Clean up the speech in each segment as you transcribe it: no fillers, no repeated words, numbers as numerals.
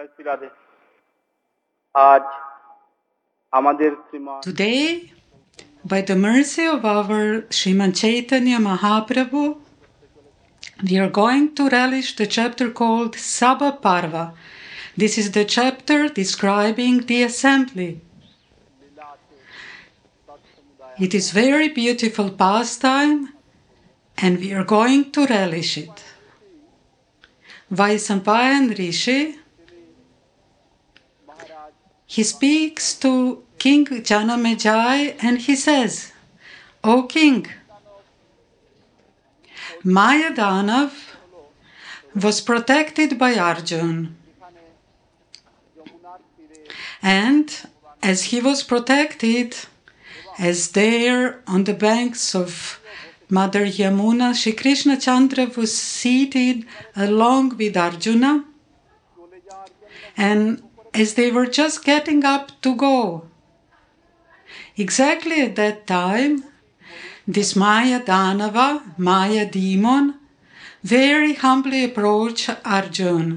Today, by the mercy of our Sriman Chaitanya Mahaprabhu, we are going to relish the chapter called Sabha Parva. This is the chapter describing the assembly. It is very beautiful pastime, and we are going to relish it. Vaisampayan Rishi, he speaks to King Janamejai and he says, "O King, Mayadanav was protected by Arjuna, and as he was protected, as there on the banks of Mother Yamuna, Shri Krishna Chandra was seated along with Arjuna, and as they were just getting up to go, exactly at that time, this Maya Danava, Maya demon, very humbly approached Arjuna.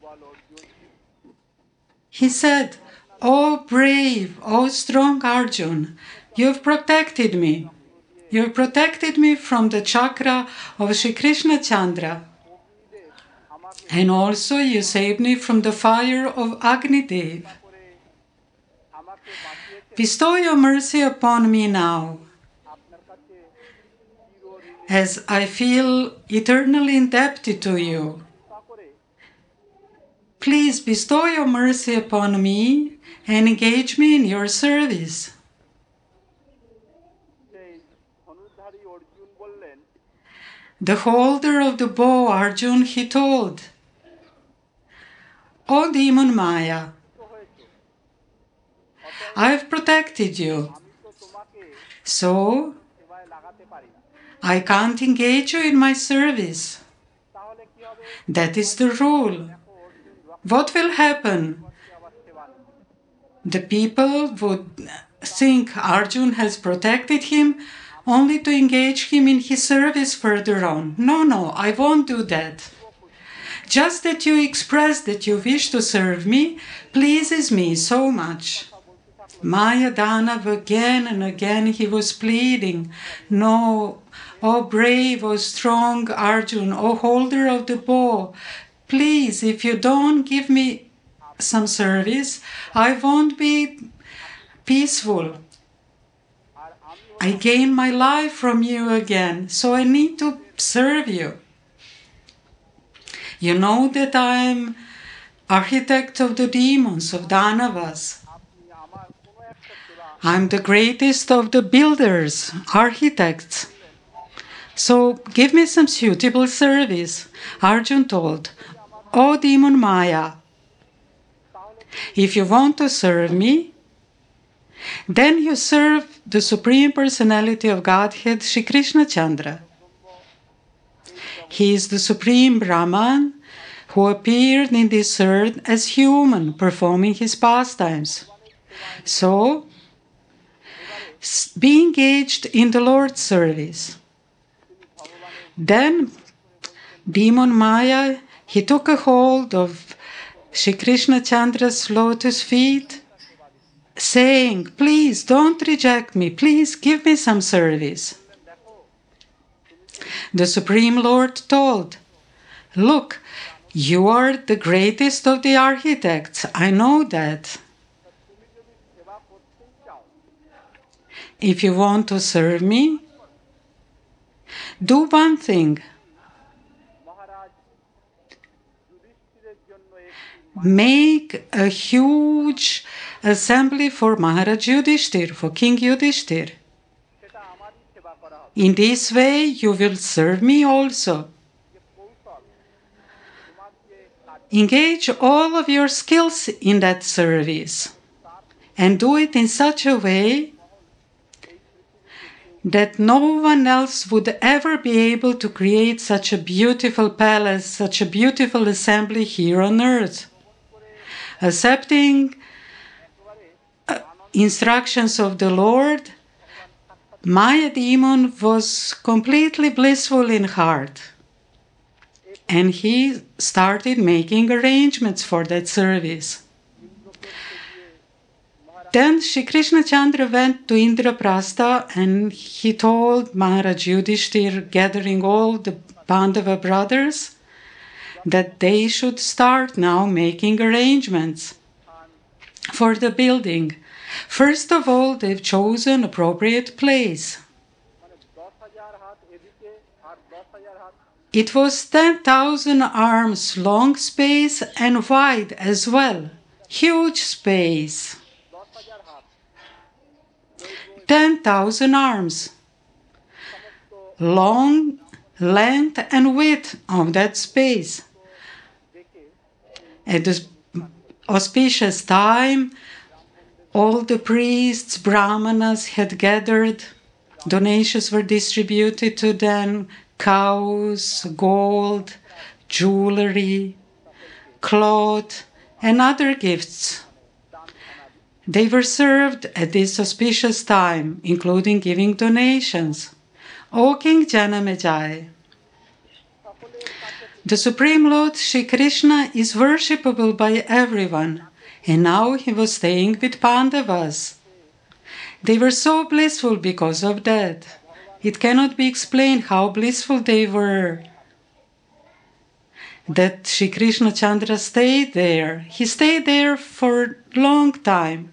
He said, 'O brave, O strong Arjuna, you have protected me. You have protected me from the chakra of Shri Krishna Chandra. And also you saved me from the fire of Agni Dev. Bestow your mercy upon me now, as I feel eternally indebted to you. Please bestow your mercy upon me and engage me in your service.' The holder of the bow, Arjuna, he told, 'O demon Maya, I have protected you, so I can't engage you in my service. That is the rule. What will happen? The people would think Arjuna has protected him only to engage him in his service further on. No, I won't do that. Just that you express that you wish to serve me pleases me so much.' Maya Danav again and again he was pleading, 'No, O brave, O strong Arjuna, O holder of the bow, please, if you don't give me some service, I won't be peaceful. I gain my life from you again, so I need to serve you. You know that I'm architect of the demons, of Danavas. I'm the greatest of the builders, architects. So give me some suitable service.' Arjuna told, 'O demon Maya, if you want to serve me, then you serve the Supreme Personality of Godhead, Shri Krishna Chandra. He is the Supreme Brahman who appeared in this earth as human, performing his pastimes. So, be engaged in the Lord's service.' Then, demon Maya, he took a hold of Shri Krishna Chandra's lotus feet, saying, 'Please don't reject me, please give me some service.' The Supreme Lord told, 'Look, you are the greatest of the architects, I know that. If you want to serve me, do one thing. Make a huge assembly for Maharaj Yudhishthir, for King Yudhishthir. In this way, you will serve me also. Engage all of your skills in that service and do it in such a way that no one else would ever be able to create such a beautiful palace, such a beautiful assembly here on earth. Accepting instructions of the Lord, Maya demon was completely blissful in heart. And he started making arrangements for that service. Then Shri Krishna Chandra went to Indraprastha and he told Maharaj Yudhishthir, gathering all the Pandava brothers, that they should start now making arrangements for the building. First of all, they've chosen an appropriate place. It was 10,000 arms long space and wide as well. Huge space. 10,000 arms. Long length and width of that space. At this auspicious time, all the priests, brahmanas had gathered. Donations were distributed to them. Cows, gold, jewelry, cloth, and other gifts. They were served at this auspicious time, including giving donations. O King Janamejaya, the Supreme Lord Shri Krishna is worshipable by everyone, and now he was staying with Pandavas. They were so blissful because of that. It cannot be explained how blissful they were that Shri Krishna Chandra stayed there. He stayed there for a long time.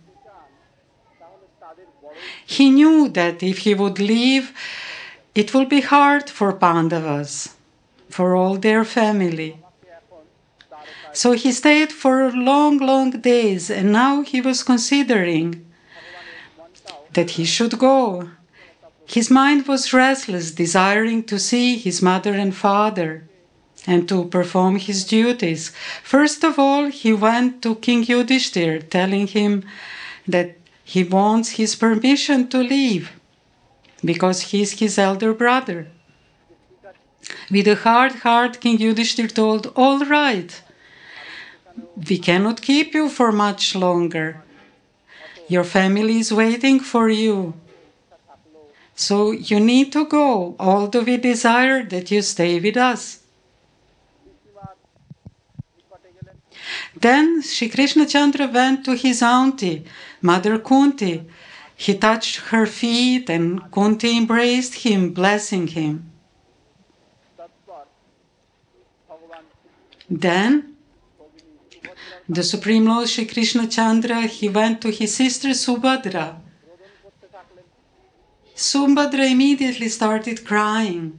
He knew that if he would leave, it would be hard for Pandavas, for all their family. So he stayed for long, long days, and now he was considering that he should go. His mind was restless, desiring to see his mother and father and to perform his duties. First of all, he went to King Yudhishthir, telling him that he wants his permission to leave because he's his elder brother. With a hard heart, King Yudhishthir told, "All right, we cannot keep you for much longer. Your family is waiting for you. So you need to go, although we desire that you stay with us." Then Shri Krishna Chandra went to his auntie, Mother Kunti. He touched her feet and Kunti embraced him, blessing him. Then the Supreme Lord Shri Krishna Chandra, he went to his sister Subhadra. Subhadra immediately started crying.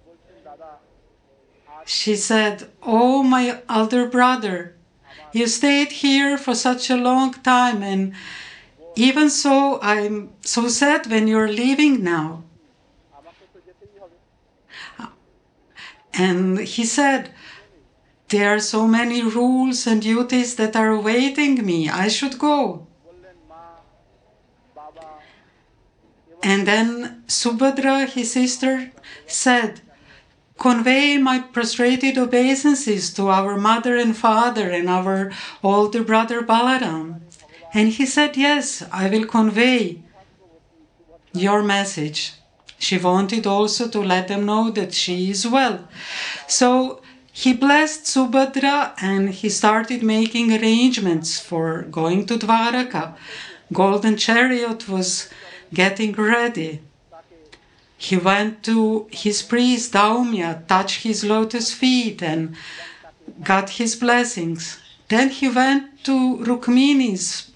She said, "Oh, my elder brother, you stayed here for such a long time, and even so, I'm so sad when you're leaving now." And he said, "There are so many rules and duties that are awaiting me. I should go." And then Subhadra, his sister, said, "Convey my prostrated obeisances to our mother and father and our older brother Balaram." And he said, "Yes, I will convey your message." She wanted also to let them know that she is well. So he blessed Subhadra and he started making arrangements for going to Dwaraka. Golden chariot was getting ready. He went to his priest Daumya, touched his lotus feet and got his blessings. Then he went to Rukmini's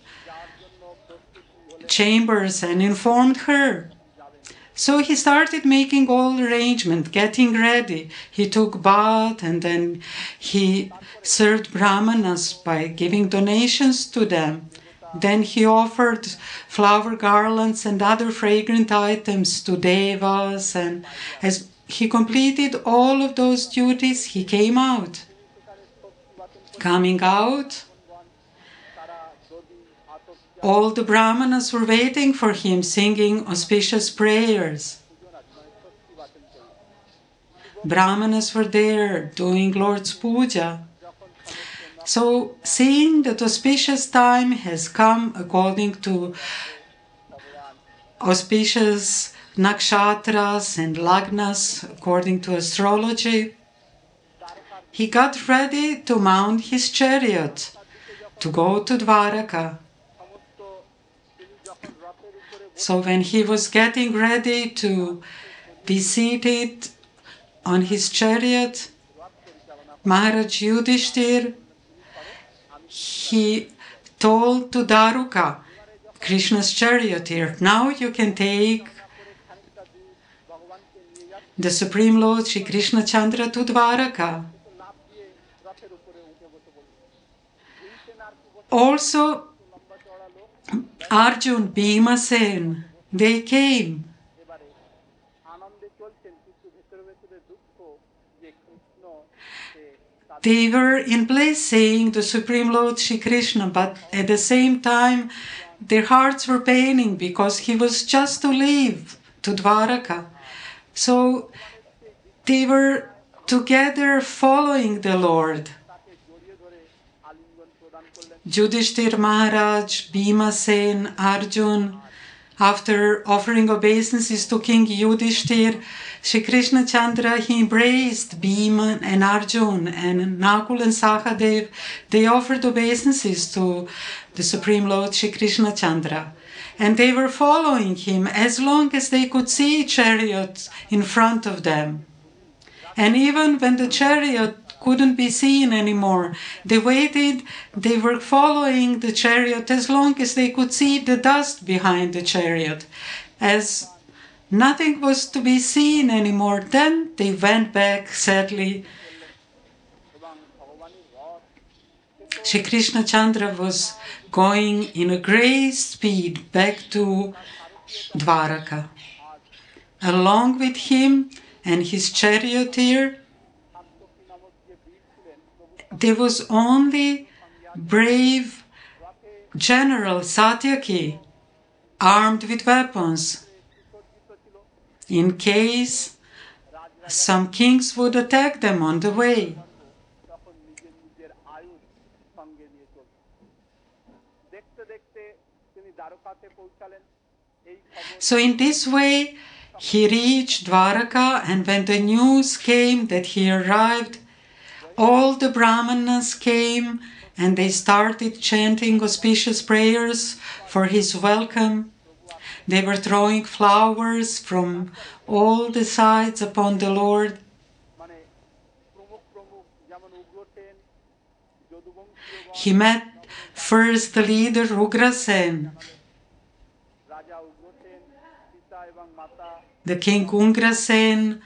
chambers and informed her. So he started making all arrangements, getting ready. He took bath and then he served brahmanas by giving donations to them. Then he offered flower garlands and other fragrant items to devas, and as he completed all of those duties, he came out. Coming out, all the brahmanas were waiting for him, singing auspicious prayers. Brahmanas were there doing Lord's puja. So, seeing that auspicious time has come according to auspicious nakshatras and lagnas, according to astrology, he got ready to mount his chariot to go to Dwaraka. So when he was getting ready to be seated on his chariot, Maharaj Yudhishthir, he told to Daruka, Krishna's charioteer, now you can take the Supreme Lord Shri Krishna Chandra to Dwaraka. Also, Arjun, Bhimasen, they came. They were in place saying the Supreme Lord Shri Krishna, but at the same time, their hearts were paining because he was just to leave to Dwaraka. So they were together following the Lord. Yudhishthir Maharaj, Bhimasen, Arjun, after offering obeisances to King Yudhishthir, Shri Krishna Chandra, he embraced Bhima and Arjun, and Nakul and Sahadev, they offered obeisances to the Supreme Lord Shri Krishna Chandra. And they were following him as long as they could see chariots in front of them. And even when the chariot couldn't be seen anymore, they waited, they were following the chariot as long as they could see the dust behind the chariot. As nothing was to be seen anymore, then they went back sadly. Shri Krishna Chandra was going in a great speed back to Dwaraka. Along with him and his charioteer, there was only brave General Satyaki, armed with weapons, in case some kings would attack them on the way. So in this way, he reached Dwaraka, and when the news came that he arrived, all the Brahmanas came and they started chanting auspicious prayers for his welcome. They were throwing flowers from all the sides upon the Lord. He met first the leader Ugrasen. The king Ugrasen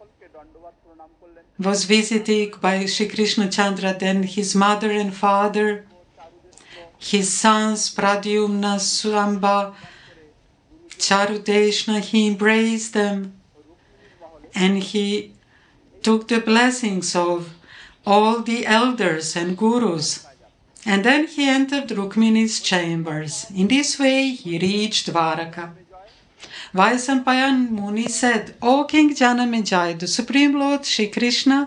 was visited by Shri Krishna Chandra, then his mother and father, his sons Pradyumna, Samba, Charudeshna, he embraced them and he took the blessings of all the elders and gurus. And then he entered Rukmini's chambers. In this way, he reached Dwaraka. Vaisampayan Muni said, O King Janamejaya, the Supreme Lord Shri Krishna,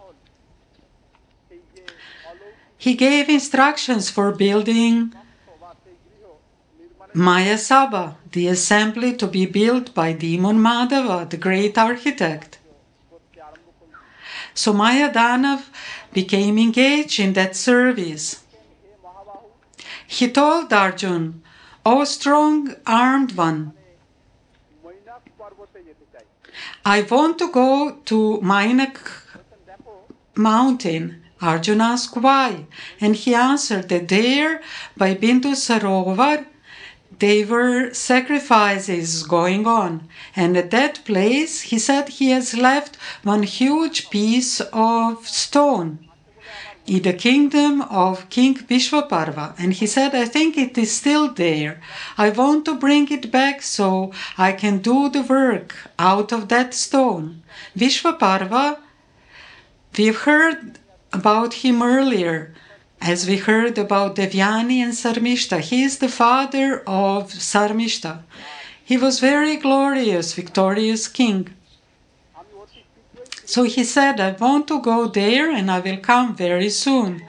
he gave instructions for building Maya Sabha, the assembly to be built by Demon Madhava, the great architect. So Maya Danav became engaged in that service. He told Arjun, O strong armed one, I want to go to Mainak mountain. Arjun asked why, and he answered that there, by Bindu Sarovar, there were sacrifices going on. And at that place, he said he has left one huge piece of stone in the kingdom of King Vishwaparva. And he said, I think it is still there. I want to bring it back so I can do the work out of that stone. Vishwaparva, we've heard about him earlier, as we heard about Devyani and Sarmishta. He is the father of Sarmishta. He was very glorious, victorious king. So he said, I want to go there and I will come very soon.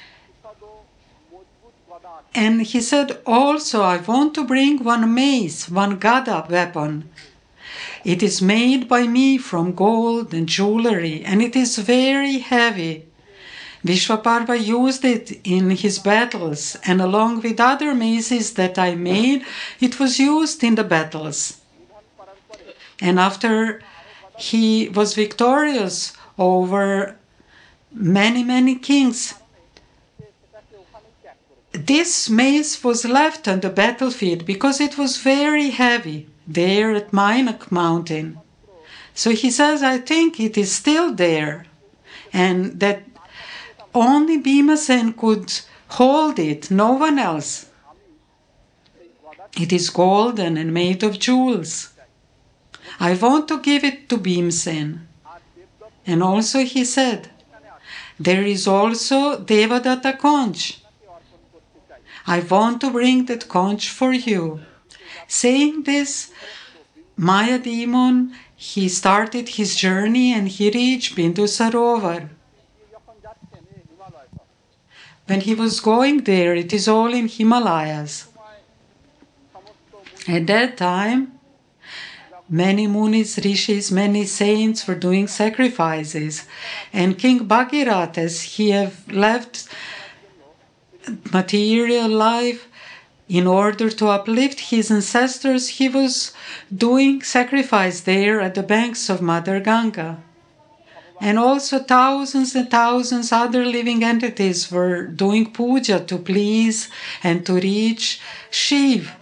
And he said also, I want to bring one mace, one gada weapon. It is made by me from gold and jewelry, and it is very heavy. Vishwaparva used it in his battles, and along with other mazes that I made, it was used in the battles. And after he was victorious over many kings, this mace was left on the battlefield because it was very heavy there at Mainak mountain. So he says, I think it is still there, and that only Bhimasen could hold it, no one else. It is golden and made of jewels. I want to give it to Bhimsen. And also he said, there is also Devadatta conch. I want to bring that conch for you. Saying this, Maya demon, he started his journey and he reached Bindu Sarovar. When he was going there, it is all in Himalayas. At that time, many munis, rishis, many saints were doing sacrifices. And King Bhagirath, as he had left material life in order to uplift his ancestors, he was doing sacrifice there at the banks of Mother Ganga. And also thousands and thousands other living entities were doing puja to please and to reach Shiv.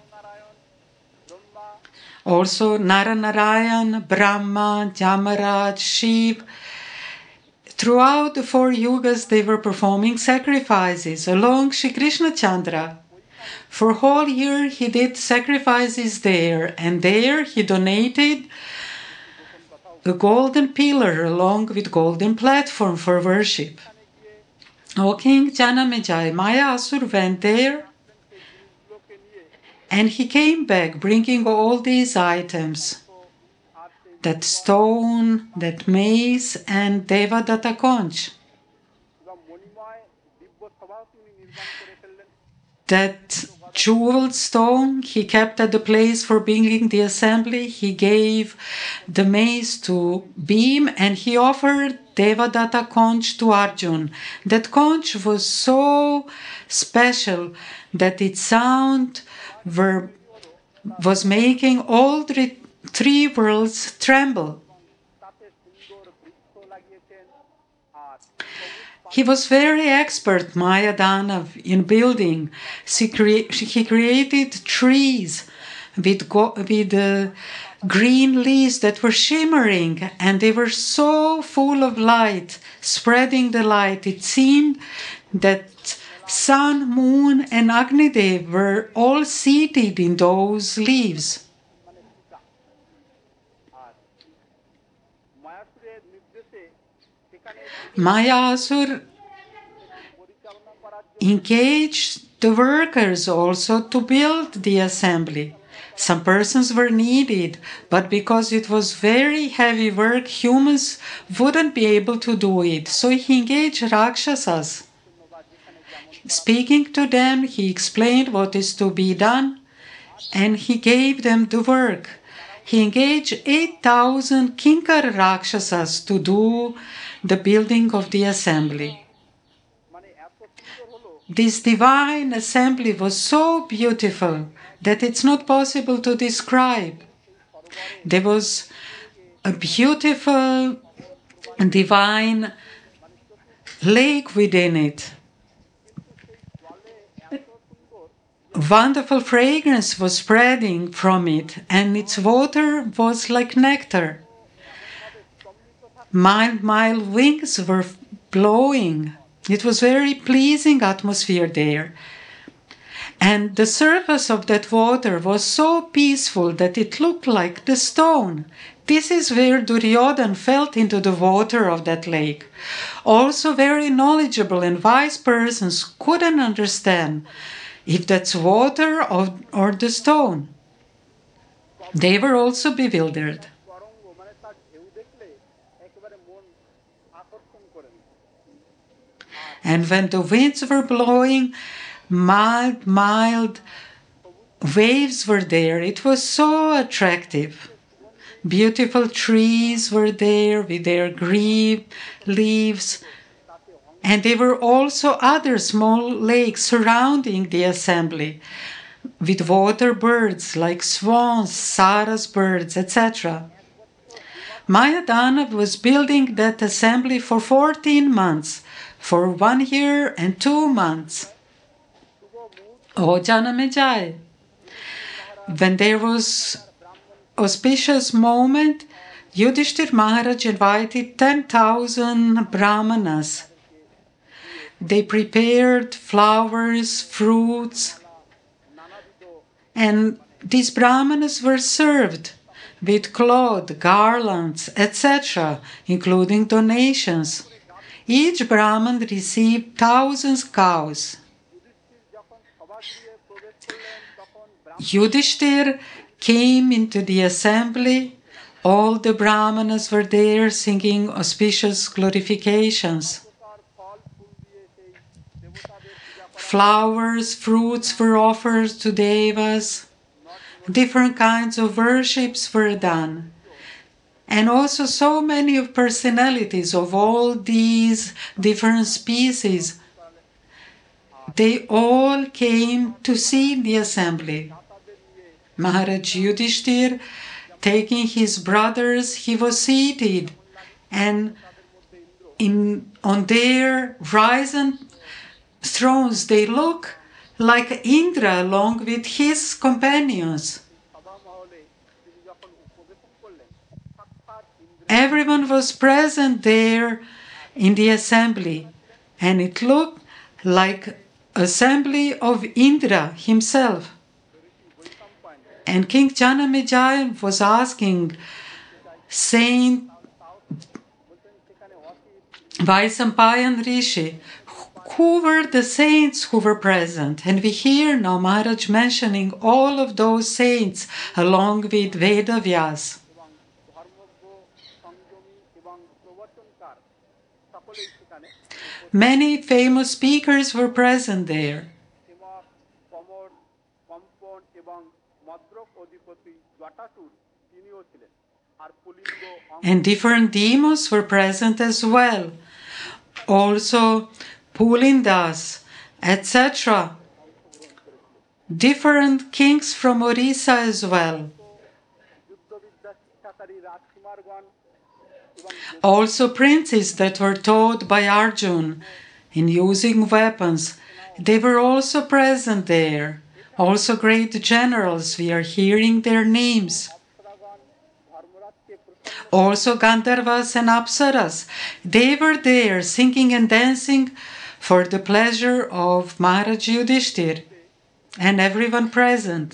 Also Naranarayan, Brahma, Jamaraj, Shiv. Throughout the 4 yugas they were performing sacrifices along Shri Krishna Chandra. For a whole year he did sacrifices there, and there he donated a golden pillar along with golden platform for worship. O King Janamejai, Mayasur went there and he came back bringing all these items, that stone, that mace, and Devadatta conch. That jeweled stone he kept at the place for bringing the assembly. He gave the mace to Bhim and he offered Devadatta conch to Arjun. That conch was so special that its sound was making all the 3 worlds tremble. He was very expert, Maya Danav, in building. He created trees with green leaves that were shimmering, and they were so full of light, spreading the light. It seemed that sun, moon, and Agnidev were all seated in those leaves. Mayasur engaged the workers also to build the assembly. Some persons were needed, but because it was very heavy work, humans wouldn't be able to do it. So he engaged Rakshasas. Speaking to them, he explained what is to be done, and he gave them the work. He engaged 8,000 Kinkar Rakshasas to do the building of the assembly. This divine assembly was so beautiful that it's not possible to describe. There was a beautiful divine lake within it. Wonderful fragrance was spreading from it, and its water was like nectar. Mild winds were blowing. It was very pleasing atmosphere there. And the surface of that water was so peaceful that it looked like the stone. This is where Duryodhana fell into the water of that lake. Also very knowledgeable and wise persons couldn't understand if that's water or the stone. They were also bewildered. And when the winds were blowing, mild waves were there. It was so attractive. Beautiful trees were there with their green leaves. And there were also other small lakes surrounding the assembly with water birds like swans, saras birds, etc. Mayadana was building that assembly for 14 months, for 1 year and 2 months. O Janamejai, when there was auspicious moment, Yudhishthir Maharaj invited 10,000 brahmanas. They prepared flowers, fruits, and these brahmanas were served with cloth, garlands, etc., including donations. Each brahman received thousands of cows. Yudhishthir came into the assembly. All the brahmanas were there singing auspicious glorifications. Flowers, fruits were offered to devas. Different kinds of worships were done. And also so many of personalities of all these different species, they all came to see the assembly. Maharaj Yudhishthir, taking his brothers, he was seated, and on their risen thrones they look like Indra along with his companions. Everyone was present there in the assembly, and it looked like assembly of Indra himself. And King Janamejaya was asking Saint Vaisampayan Rishi, who were the saints who were present? And we hear now Maharaj mentioning all of those saints along with Vedavyas. Many famous speakers were present there. And different demons were present as well. Also Pulindas, etc. Different kings from Orissa as well. Also princes that were taught by Arjun in using weapons, they were also present there. Also great generals, we are hearing their names. Also Gandharvas and Apsaras, they were there singing and dancing for the pleasure of Maharaj Yudhishthir and everyone present.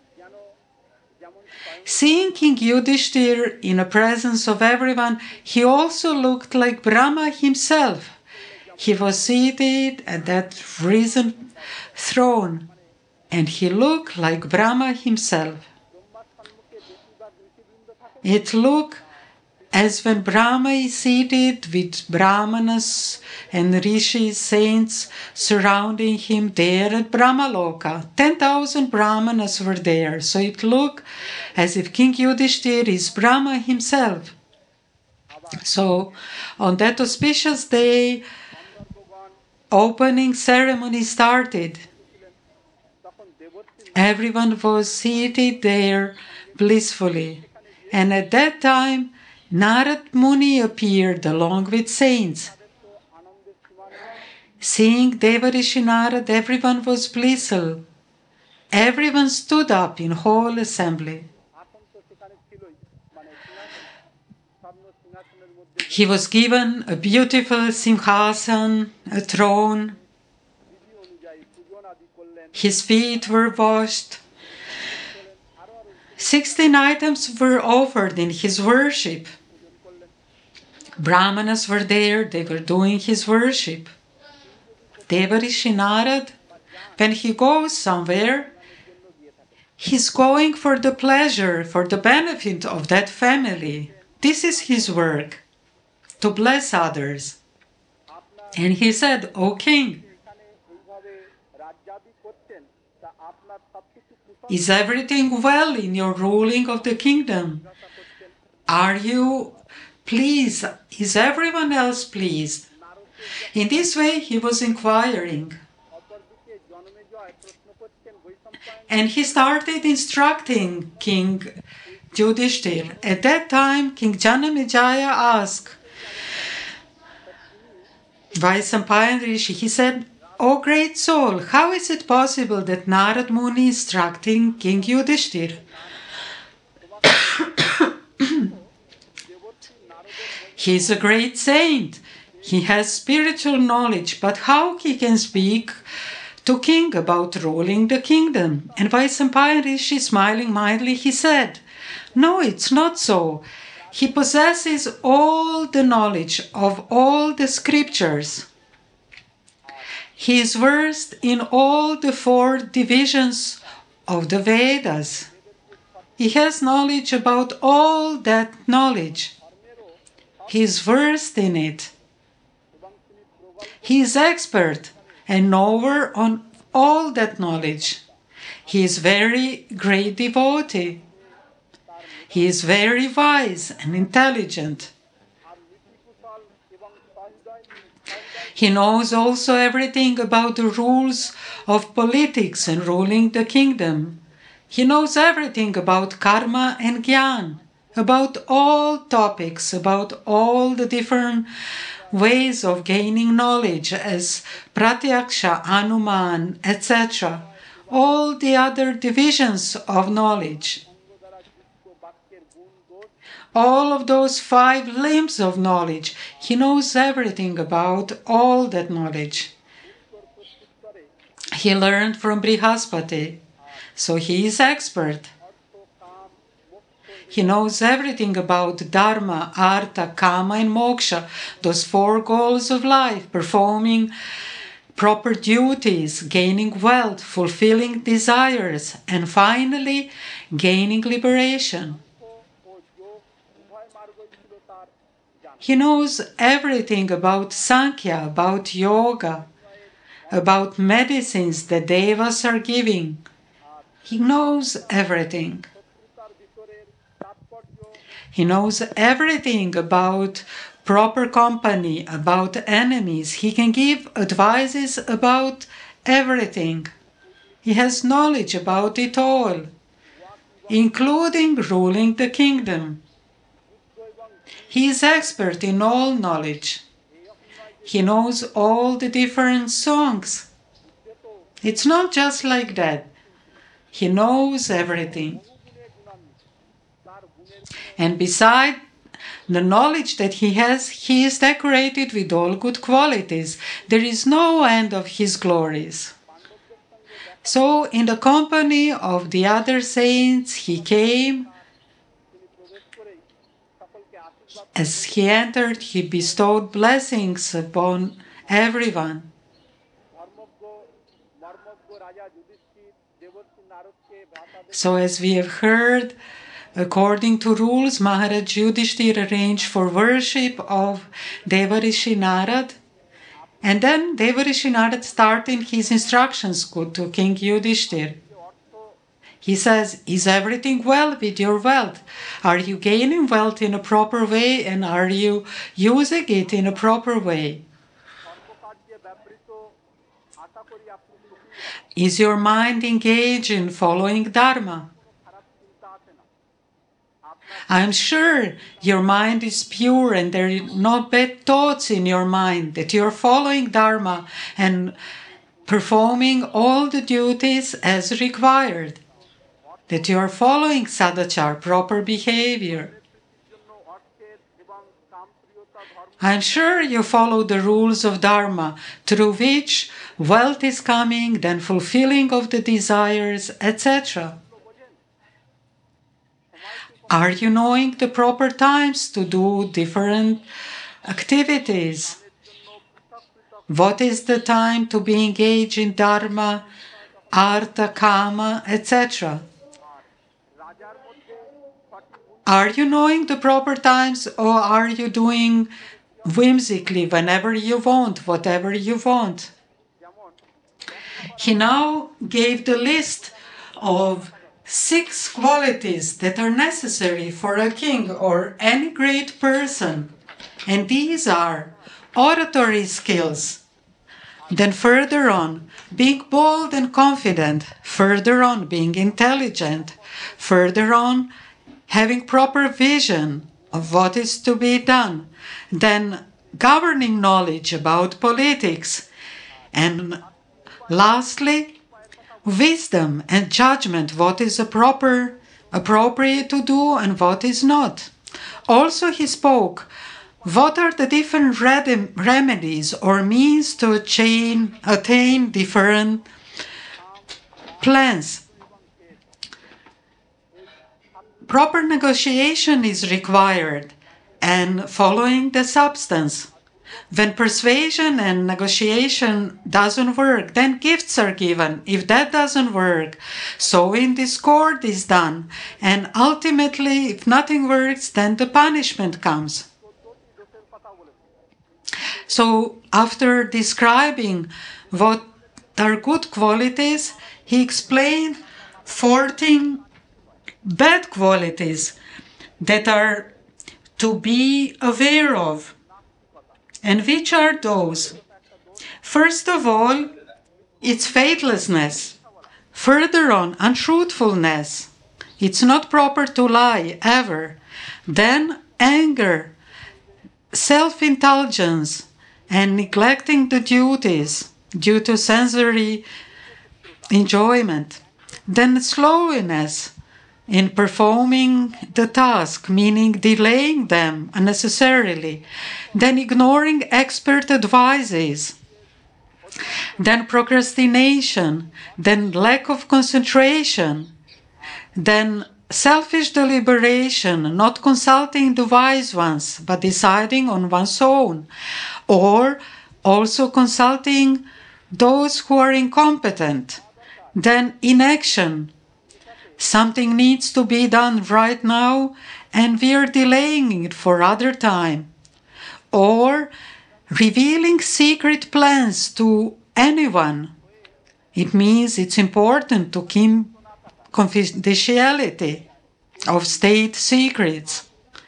Seeing King Yudhishthir in the presence of everyone, he also looked like Brahma himself. He was seated at that risen throne, and he looked like Brahma himself. It looked as when Brahma is seated with Brahmanas and Rishis, saints surrounding him there at Brahmaloka. 10,000 Brahmanas were there, so it looked as if King Yudhishthir is Brahma himself. So on that auspicious day, opening ceremony started. Everyone was seated there blissfully. And at that time, Narad Muni appeared along with saints. Seeing Devarishi Narad, everyone was blissful. Everyone stood up in whole assembly. He was given a beautiful simhasan, a throne. His feet were washed. 16 items were offered in his worship. Brahmanas were there, they were doing his worship. Devarishi Narad, when he goes somewhere, he's going for the pleasure, for the benefit of that family. This is his work, to bless others. And he said, O king, is everything well in your ruling of the kingdom? Are you pleased? Is everyone else pleased? In this way, he was inquiring. And he started instructing King Yudhishthir. At that time, King Janamejaya asked Vaisampayan Rishi, he said, "O great soul, how is it possible that Narad Muni is instructing King Yudhishthir?" He is a great saint. He has spiritual knowledge, but how he can speak to king about ruling the kingdom? And Vaisampayan Rishi, smiling mildly, he said, "No, it's not so. He possesses all the knowledge of all the scriptures. He is versed in all the 4 divisions of the Vedas. He has knowledge about all that knowledge. He is versed in it. He is expert and knower on all that knowledge. He is very great devotee. He is very wise and intelligent. He knows also everything about the rules of politics and ruling the kingdom. He knows everything about karma and jnana, about all topics, about all the different ways of gaining knowledge as pratyaksha, anuman, etc. All the other divisions of knowledge. All of those 5 limbs of knowledge. He knows everything about all that knowledge. He learned from Brihaspati, so he is expert. He knows everything about dharma, artha, kama, and moksha, those 4 goals of life, performing proper duties, gaining wealth, fulfilling desires, and finally gaining liberation. He knows everything about Sankhya, about yoga, about medicines the devas are giving. He knows everything. He knows everything about proper company, about enemies. He can give advices about everything. He has knowledge about it all, including ruling the kingdom. He is expert in all knowledge. He knows all the different songs. It's not just like that. He knows everything. And beside the knowledge that he has, he is decorated with all good qualities. There is no end of his glories. So in the company of the other saints, he came. As he entered, he bestowed blessings upon everyone. So as we have heard, according to rules, Maharaj Yudhishthira arranged for worship of Devarishi Narad. And then Devarishi Narad started his instructions to King Yudhishthira. He says, "Is everything well with your wealth? Are you gaining wealth in a proper way, and are you using it in a proper way? Is your mind engaged in following Dharma? I am sure your mind is pure and there are no bad thoughts in your mind, that you are following Dharma and performing all the duties as required, that you are following sadachar, proper behavior. I am sure you follow the rules of Dharma, through which wealth is coming, then fulfilling of the desires, etc. Are you knowing the proper times to do different activities? What is the time to be engaged in Dharma, Artha, Kama, etc.? Are you knowing the proper times, or are you doing whimsically whenever you want, whatever you want?" He now gave the list of 6 qualities that are necessary for a king or any great person. And these are: oratory skills. Then further on, being bold and confident. Further on, being intelligent. Further on, having proper vision of what is to be done. Then governing knowledge about politics. And lastly, wisdom and judgment, what is appropriate to do and what is not. Also he spoke, what are the different remedies or means to attain different plans. Proper negotiation is required and following the substance. When persuasion and negotiation doesn't work, then gifts are given. If that doesn't work, sowing discord is done. And ultimately, if nothing works, then the punishment comes. So after describing what are good qualities, he explained 14 bad qualities that are to be aware of. And which are those? First of all, it's faithlessness. Further on, untruthfulness. It's not proper to lie, ever. Then anger, self-indulgence, and neglecting the duties due to sensory enjoyment. Then slowness in performing the task, meaning delaying them unnecessarily. Then ignoring expert advices. Then procrastination. Then lack of concentration. Then selfish deliberation, not consulting the wise ones, but deciding on one's own. Or also consulting those who are incompetent. Then inaction. Something needs to be done right now, and we are delaying it for other time. Or revealing secret plans to anyone. It means it's important to keep confidentiality of state secrets.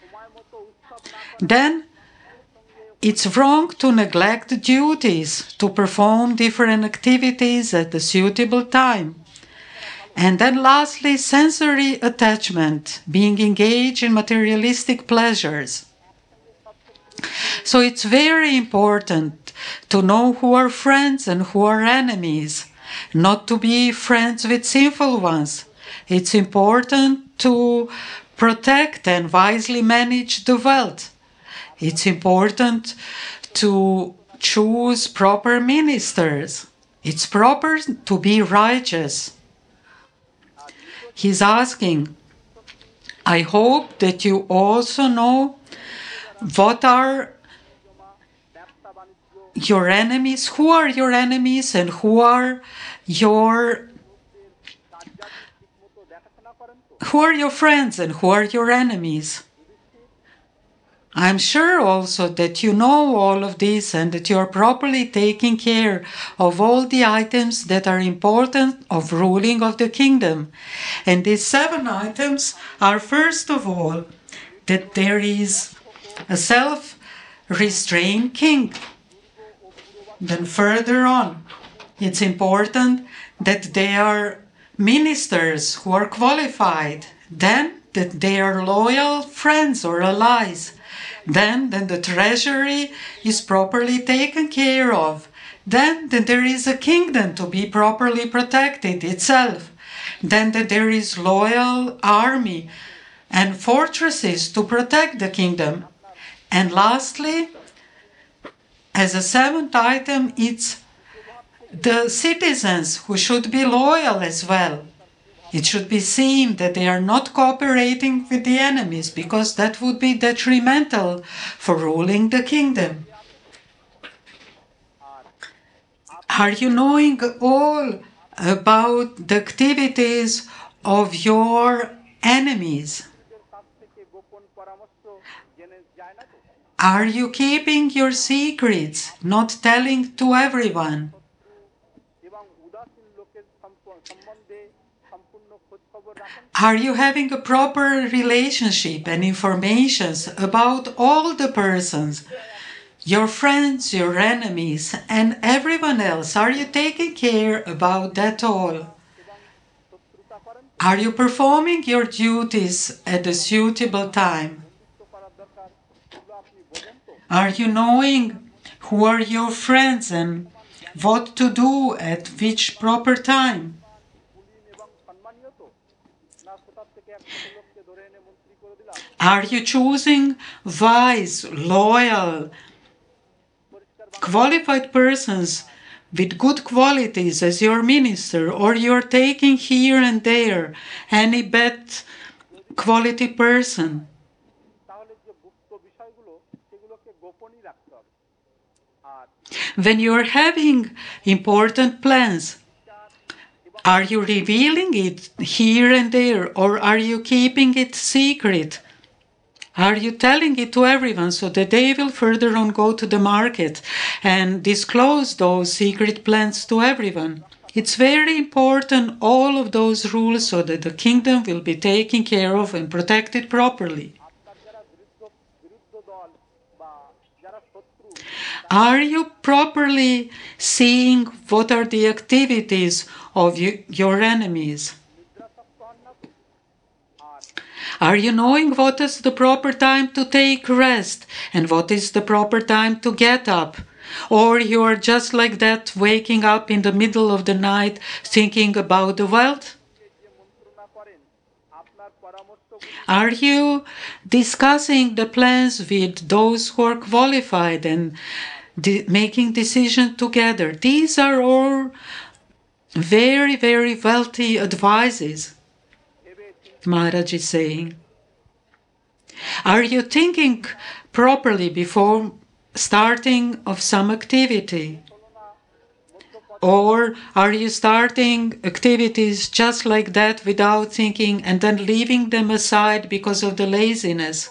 Then it's wrong to neglect duties, to perform different activities at a suitable time. And then lastly, sensory attachment, being engaged in materialistic pleasures. So it's very important to know who are friends and who are enemies, not to be friends with sinful ones. It's important to protect and wisely manage the wealth. It's important to choose proper ministers. It's proper to be righteous. He's asking, I hope that you also know what are your enemies, who are your enemies, and who are your friends and who are your enemies. I'm sure also that you know all of this and that you are properly taking care of all the items that are important of ruling of the kingdom. And these 7 items are, first of all, that there is a self-restrained king. Then further on, it's important that they are ministers who are qualified. Then that they are loyal friends or allies. Then the treasury is properly taken care of. Then that there is a kingdom to be properly protected itself. Then that there is loyal army and fortresses to protect the kingdom. And lastly, as a 7th item, it's the citizens who should be loyal as well. It should be seen that they are not cooperating with the enemies, because that would be detrimental for ruling the kingdom. Are you knowing all about the activities of your enemies? Are you keeping your secrets, not telling to everyone? Are you having a proper relationship and informations about all the persons your friends, your enemies, and everyone else? Are you taking care about that all? Are you performing your duties at a suitable time? Are you knowing who are your friends and what to do at which proper time? Are you choosing wise, loyal, qualified persons with good qualities as your minister, or you're taking here and there any bad quality person? When you're having important plans, are you revealing it here and there, or are you keeping it secret? Are you telling it to everyone so that they will further on go to the market and disclose those secret plans to everyone? It's very important, all of those rules, so that the kingdom will be taken care of and protected properly. Are you properly seeing what are the activities of your enemies? Are you knowing what is the proper time to take rest and what is the proper time to get up? Or you are just like that, waking up in the middle of the night thinking about the wealth? Are you discussing the plans with those who are qualified and making decisions together? These are all very, very wealthy advices, Maharaj is saying. Are you thinking properly before starting of some activity? Or are you starting activities just like that without thinking and then leaving them aside because of the laziness?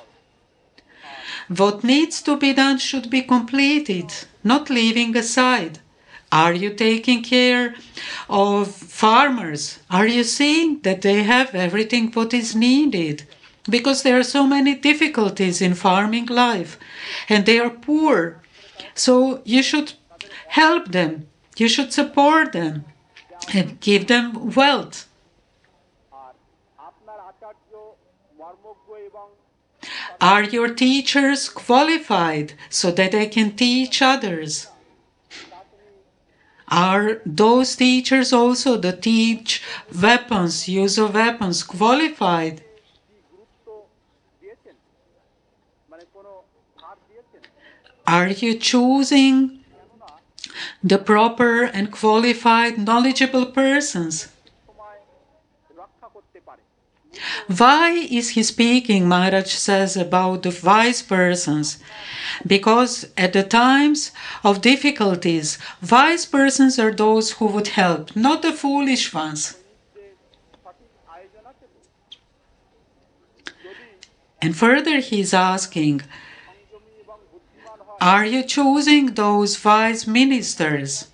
What needs to be done should be completed, not leaving aside. Are you taking care of farmers? Are you seeing that they have everything what is needed? Because there are so many difficulties in farming life and they are poor. So you should help them. You should support them and give them wealth. Are your teachers qualified so that they can teach others? Are those teachers also that teach weapons, use of weapons, qualified? Are you choosing the proper and qualified, knowledgeable persons? Why is he speaking, Maharaj says, about the wise persons? Because at the times of difficulties, wise persons are those who would help, not the foolish ones. And further he is asking, are you choosing those wise ministers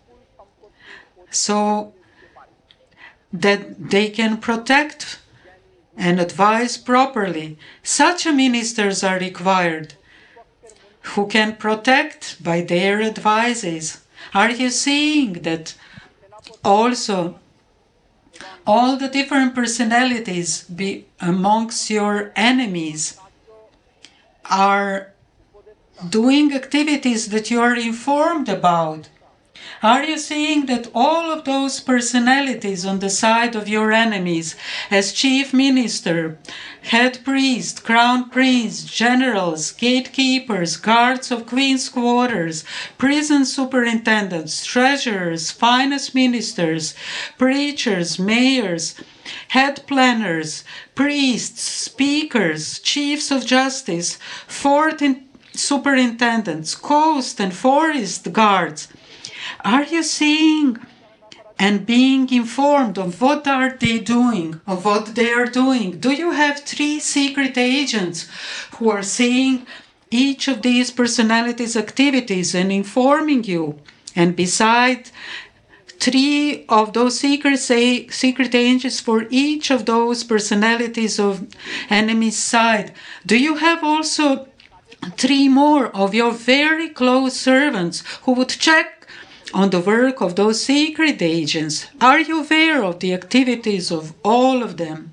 so that they can protect and advise properly? Such ministers are required who can protect by their advices. Are you seeing that also all the different personalities amongst your enemies are doing activities that you are informed about? Are you seeing that all of those personalities on the side of your enemies, as chief minister, head priest, crown prince, generals, gatekeepers, guards of queen's quarters, prison superintendents, treasurers, finance ministers, preachers, mayors, head planners, priests, speakers, chiefs of justice, fort superintendents, coast and forest guards, are you seeing and being informed of what are they doing, of what they are doing? Do you have 3 secret agents who are seeing each of these personalities' activities and informing you? And beside 3 of those secret agents for each of those personalities of enemy's side, do you have also 3 more of your very close servants who would check on the work of those secret agents. Are you aware of the activities of all of them?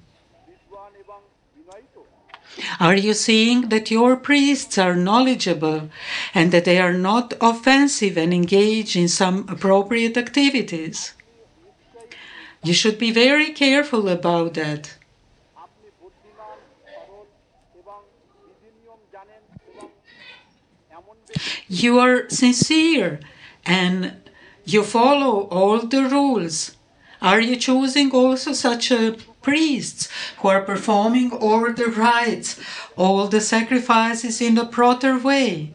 Are you seeing that your priests are knowledgeable and that they are not offensive and engage in some appropriate activities? You should be very careful about that. You are sincere and you follow all the rules. Are you choosing also such priests who are performing all the rites, all the sacrifices in a proper way?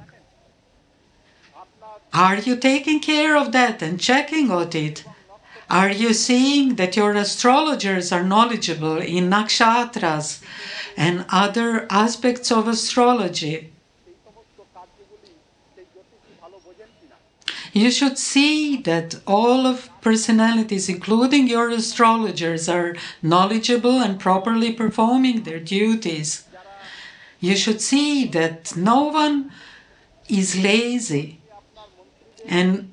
Are you taking care of that and checking on it? Are you seeing that your astrologers are knowledgeable in nakshatras and other aspects of astrology? You should see that all of personalities, including your astrologers, are knowledgeable and properly performing their duties. You should see that no one is lazy and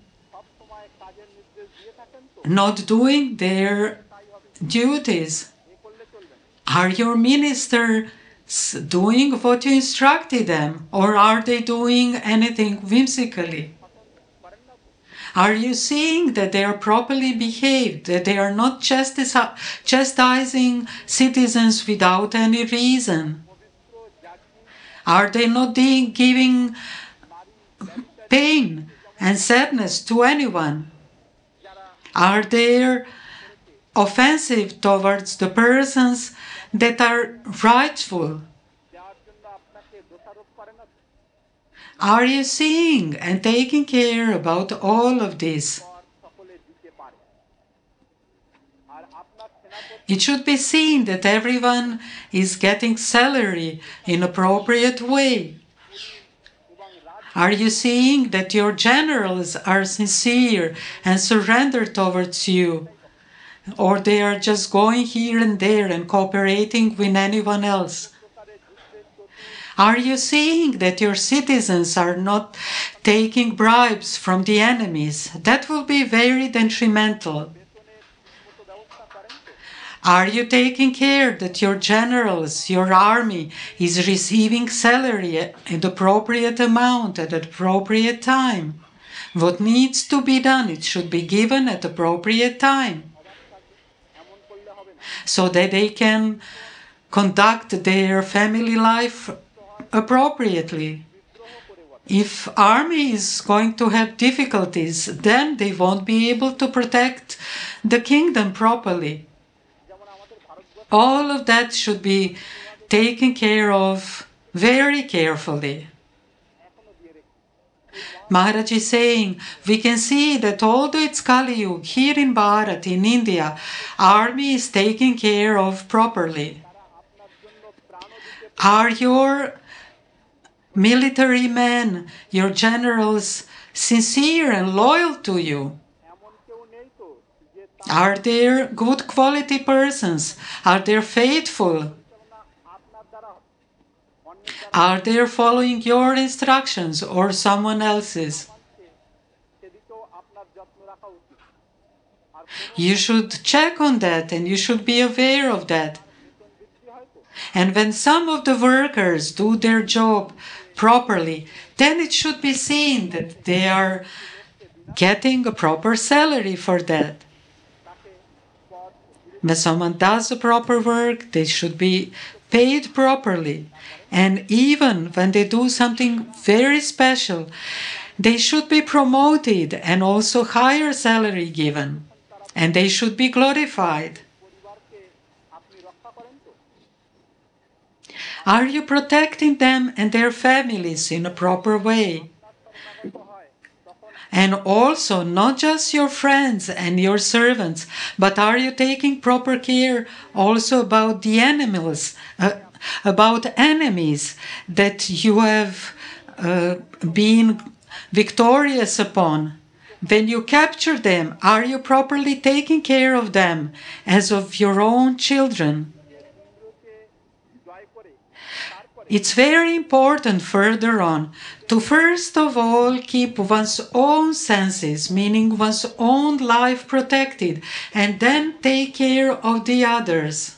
not doing their duties. Are your ministers doing what you instructed them, or are they doing anything whimsically? Are you seeing that they are properly behaved, that they are not chastising citizens without any reason? Are they not giving pain and sadness to anyone? Are they offensive towards the persons that are rightful? Are you seeing and taking care about all of this? It should be seen that everyone is getting salary in appropriate way. Are you seeing that your generals are sincere and surrendered towards you? Or they are just going here and there and cooperating with anyone else? Are you seeing that your citizens are not taking bribes from the enemies? That will be very detrimental. Are you taking care that your generals, your army, is receiving salary at the appropriate amount at the appropriate time? What needs to be done, it should be given at appropriate time, so that they can conduct their family life appropriately. If army is going to have difficulties, then they won't be able to protect the kingdom properly. All of that should be taken care of very carefully. Maharaj is saying, we can see that although it's Kali Yuga, here in Bharat, in India, army is taken care of properly. Are your military men, your generals, sincere and loyal to you? Are they good quality persons? Are they faithful? Are they following your instructions or someone else's? You should check on that and you should be aware of that. And when some of the workers do their job properly, then it should be seen that they are getting a proper salary for that. When someone does the proper work, they should be paid properly. And even when they do something very special, they should be promoted and also higher salary given. And they should be glorified. Are you protecting them and their families in a proper way? And also, not just your friends and your servants, but are you taking proper care also about the animals, about enemies that you have been victorious upon? When you capture them, are you properly taking care of them as of your own children? It's very important further on to first of all keep one's own senses, meaning one's own life protected, and then take care of the others.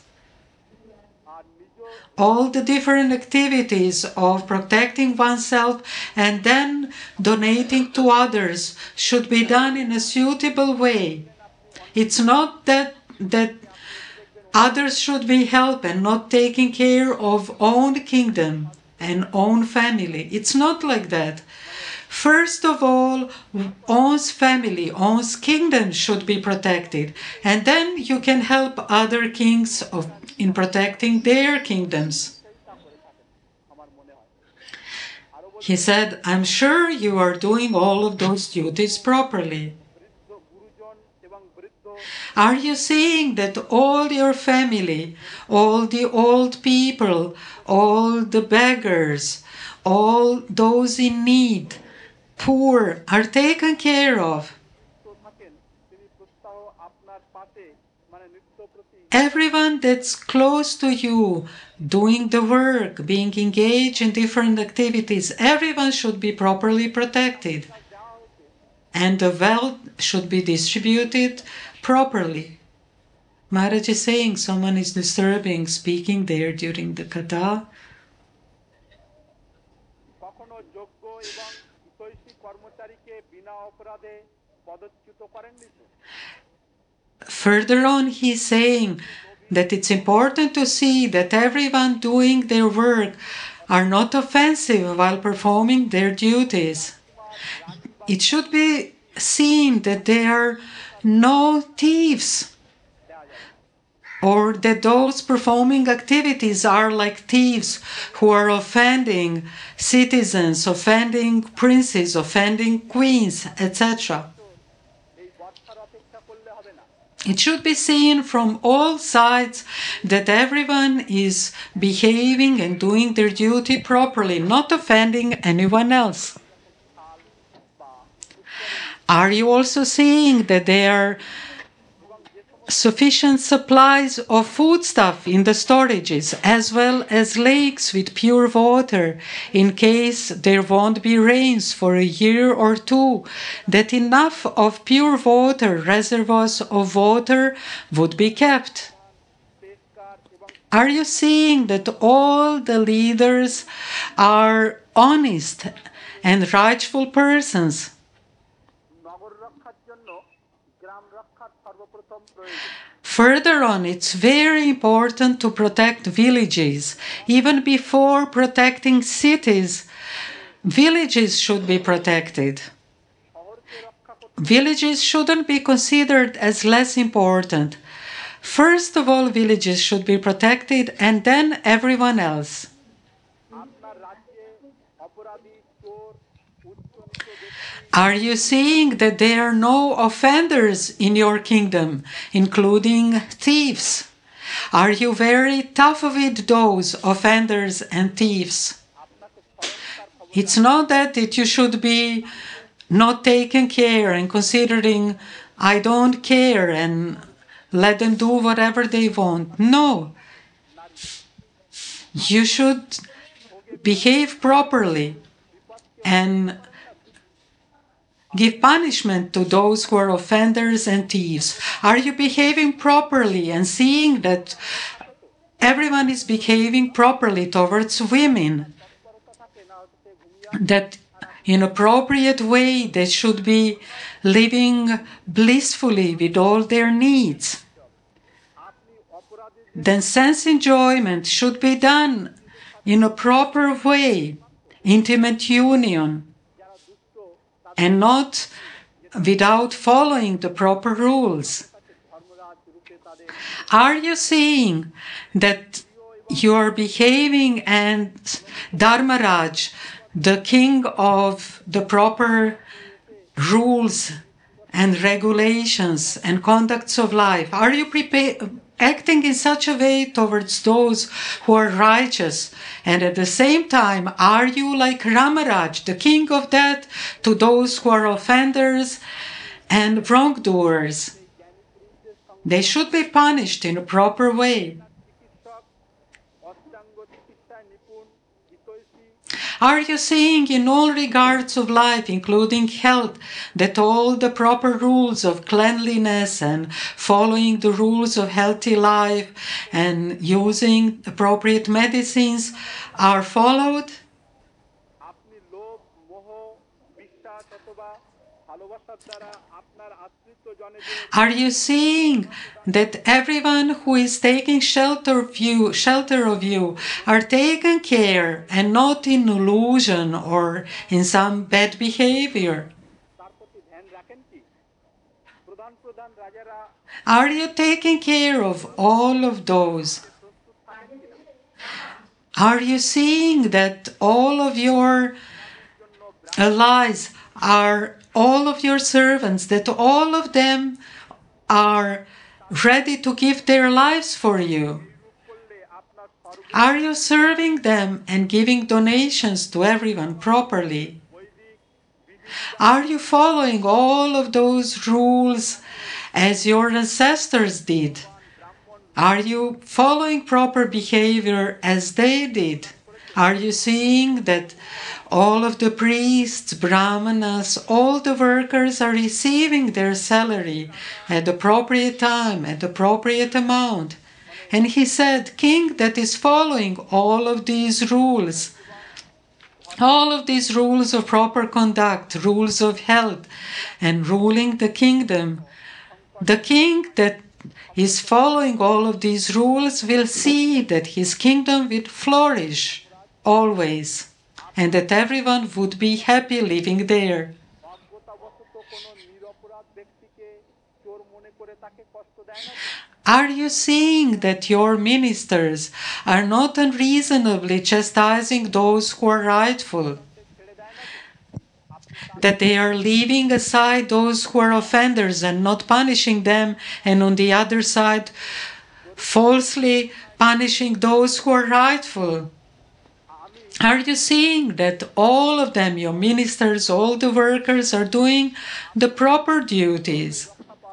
All the different activities of protecting oneself and then donating to others should be done in a suitable way. It's not that others should be helped and not taking care of own kingdom and own family. It's not like that. First of all, one's family, one's kingdom should be protected. And then you can help other kings in protecting their kingdoms. He said, I'm sure you are doing all of those duties properly. Are you seeing that all your family, all the old people, all the beggars, all those in need, poor, are taken care of? Everyone that's close to you, doing the work, being engaged in different activities, everyone should be properly protected. And the wealth should be distributed properly. Maharaj is saying someone is disturbing, speaking there during the katha. Further on, he's saying that it's important to see that everyone doing their work are not offensive while performing their duties. It should be seen that there are no thieves, or that those performing activities are like thieves who are offending citizens, offending princes, offending queens, etc. It should be seen from all sides that everyone is behaving and doing their duty properly, not offending anyone else. Are you also seeing that there are sufficient supplies of foodstuff in the storages, as well as lakes with pure water, in case there won't be rains for a year or two, that enough of pure water, reservoirs of water, would be kept? Are you seeing that all the leaders are honest and rightful persons? Further on, it's very important to protect villages. Even before protecting cities, villages should be protected. Villages shouldn't be considered as less important. First of all, villages should be protected, and then everyone else. Are you seeing that there are no offenders in your kingdom, including thieves? Are you very tough with those offenders and thieves? It's not that you should be not taking care and considering, I don't care, and let them do whatever they want. No. You should behave properly and give punishment to those who are offenders and thieves. Are you behaving properly and seeing that everyone is behaving properly towards women? That in appropriate way they should be living blissfully with all their needs. Then sense enjoyment should be done in a proper way, intimate union, and not without following the proper rules. Are you seeing that you are behaving and Dharmaraj, the king of the proper rules and regulations and conducts of life, are you acting in such a way towards those who are righteous? And at the same time, are you like Ramaraj, the king of death, to those who are offenders and wrongdoers? They should be punished in a proper way. Are you seeing in all regards of life, including health, that all the proper rules of cleanliness and following the rules of healthy life and using appropriate medicines are followed? Are you seeing that everyone who is taking shelter of you are taken care and not in illusion or in some bad behavior? Are you taking care of all of those? Are you seeing that all of your allies are all of your servants, that all of them are ready to give their lives for you? Are you serving them and giving donations to everyone properly? Are you following all of those rules as your ancestors did? Are you following proper behavior as they did? Are you seeing that all of the priests, brahmanas, all the workers are receiving their salary at the appropriate time, at the appropriate amount? And he said, king that is following all of these rules of proper conduct, rules of health, and ruling the kingdom, the king that is following all of these rules will see that his kingdom will flourish always, and that everyone would be happy living there. Are you seeing that your ministers are not unreasonably chastising those who are rightful? That they are leaving aside those who are offenders and not punishing them, and on the other side, falsely punishing those who are rightful? Are you seeing that all of them, your ministers, all the workers, are doing the proper duties?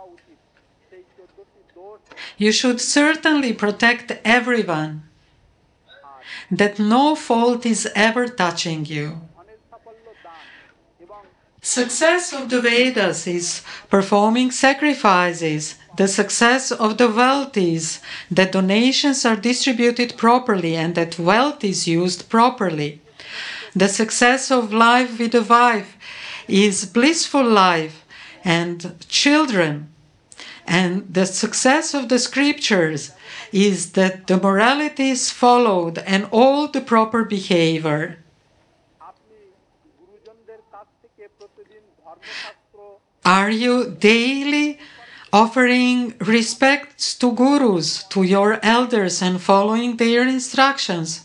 You should certainly protect everyone, that no fault is ever touching you. Success of the Vedas is performing sacrifices. The success of the wealth is that donations are distributed properly and that wealth is used properly. The success of life with a wife is blissful life and children. And the success of the scriptures is that the morality is followed and all the proper behavior. Are you daily offering respects to gurus, to your elders, and following their instructions?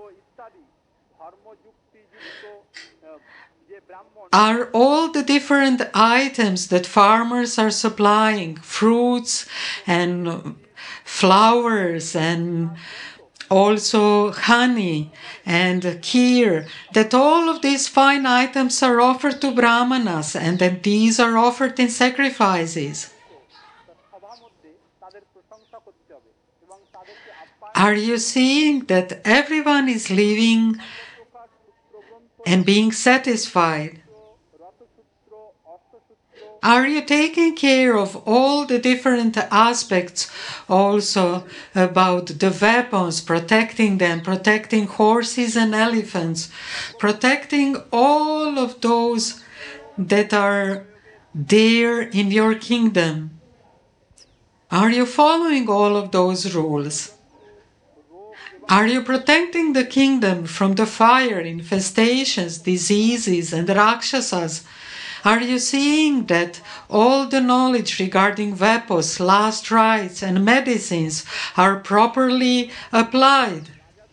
Are all the different items that farmers are supplying, fruits and flowers and also honey and kheer, that all of these fine items are offered to brahmanas and that these are offered in sacrifices? Are you seeing that everyone is living and being satisfied? Are you taking care of all the different aspects also about the weapons, protecting them, protecting horses and elephants, protecting all of those that are there in your kingdom? Are you following all of those rules? Are you protecting the kingdom from the fire, infestations, diseases, and rakshasas? Are you seeing that all the knowledge regarding weapons, last rites, and medicines are properly applied?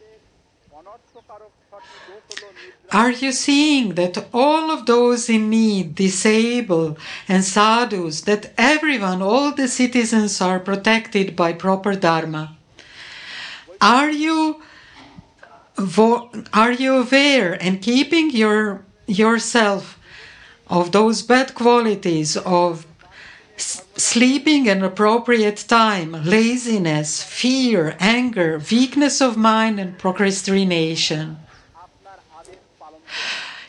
Are you seeing that all of those in need, disabled, and sadhus, that everyone, all the citizens are protected by proper dharma? Are you aware and keeping yourself of those bad qualities of sleeping at an appropriate time, laziness, fear, anger, weakness of mind, and procrastination?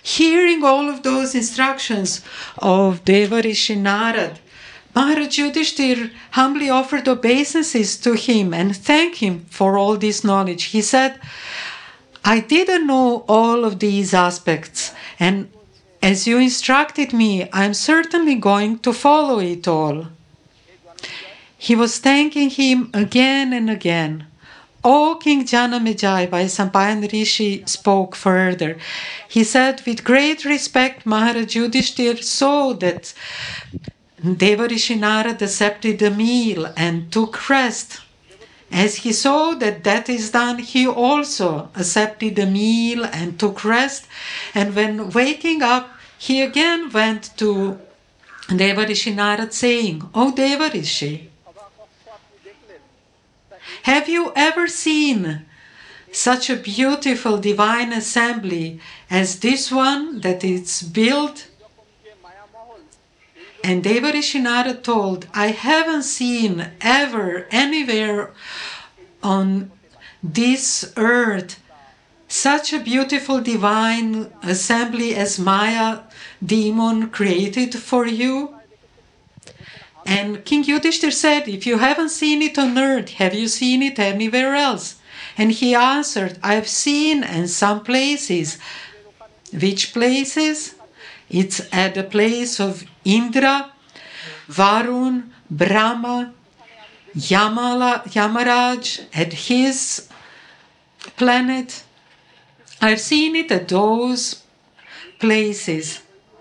Hearing all of those instructions of Devarishi Narad, Maharaj Yudhishthir humbly offered obeisances to him and thanked him for all this knowledge. He said, I didn't know all of these aspects, and as you instructed me, I'm certainly going to follow it all. He was thanking him again and again. O King Janamejai, Vaisampayan Rishi spoke further. He said, with great respect, Maharaj Yudhishthir saw that Devarishi Narad accepted the meal and took rest. As he saw that that is done, he also accepted the meal and took rest. And when waking up, he again went to Devarishi Narad saying, O Devarishi, have you ever seen such a beautiful divine assembly as this one that is built? And Devarishi Narad told, I haven't seen ever anywhere on this earth such a beautiful divine assembly as Maya demon created for you. And King Yudhishthir said, if you haven't seen it on earth, have you seen it anywhere else? And he answered, I've seen in some places. Which places? It's at the place of Indra, Varun, Brahma, Yamaraj, at his planet. I've seen it at those places.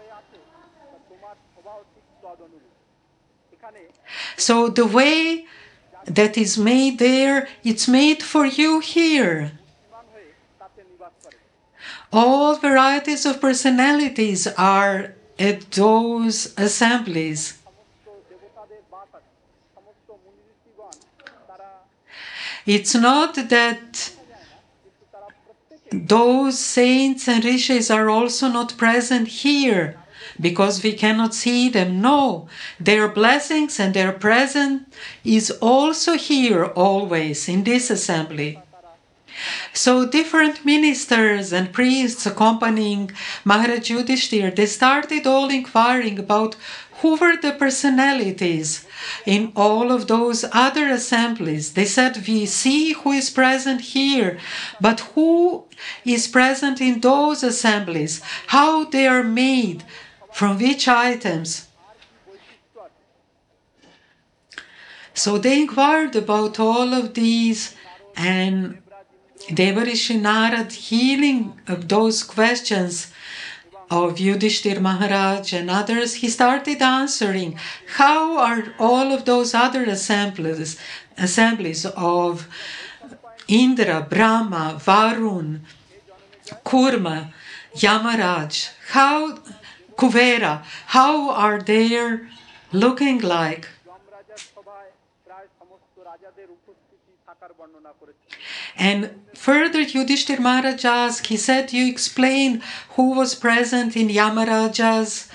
So the way that is made there, it's made for you here. All varieties of personalities are at those assemblies. It's not that those saints and rishis are also not present here because we cannot see them. No, their blessings and their presence is also here always in this assembly. So different ministers and priests accompanying Maharaj Yudhishthir, they started all inquiring about who were the personalities in all of those other assemblies. They said, we see who is present here, but who is present in those assemblies, how they are made, from which items. So they inquired about all of these, and Devarishi Narad, hearing of those questions of Yudhishthir Maharaj and others, he started answering, how are all of those other assemblies of Indra, Brahma, Varun, Kurma, Yamaraj, Kuvera, how are they looking like? And further Yudhishthir Maharaj asked, he said, you explain who was present in Yamaraja's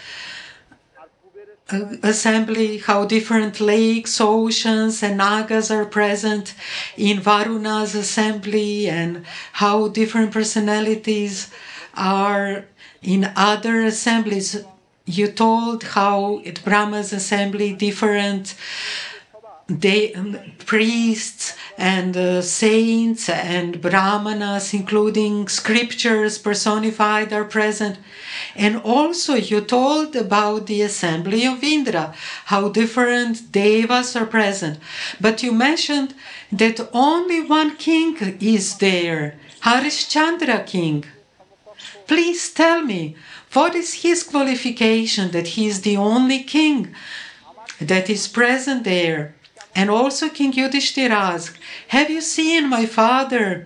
assembly, how different lakes, oceans and nagas are present in Varuna's assembly, and how different personalities are in other assemblies. You told how at Brahma's assembly different priests and saints and brahmanas, including scriptures personified, are present. And also you told about the assembly of Indra, how different devas are present. But you mentioned that only one king is there, Harishchandra king. Please tell me, what is his qualification that he is the only king that is present there? And also King Yudhishthir asked, have you seen my father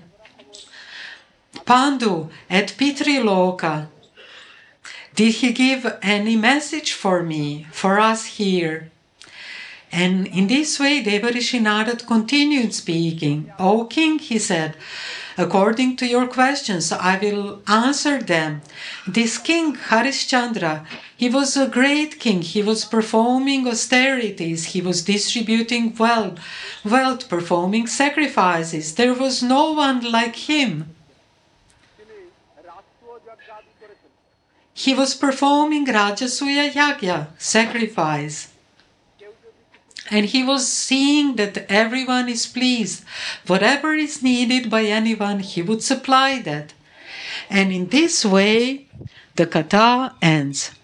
Pandu at Pitriloka? Did he give any message for me, for us here? And in this way, Devarishi Narad continued speaking. O king, he said, according to your questions, I will answer them. This king, Harishchandra, he was a great king. He was performing austerities. He was distributing wealth, performing sacrifices. There was no one like him. He was performing Rajasuya Yagya, sacrifice. And he was seeing that everyone is pleased. Whatever is needed by anyone, he would supply that. And in this way, the katha ends.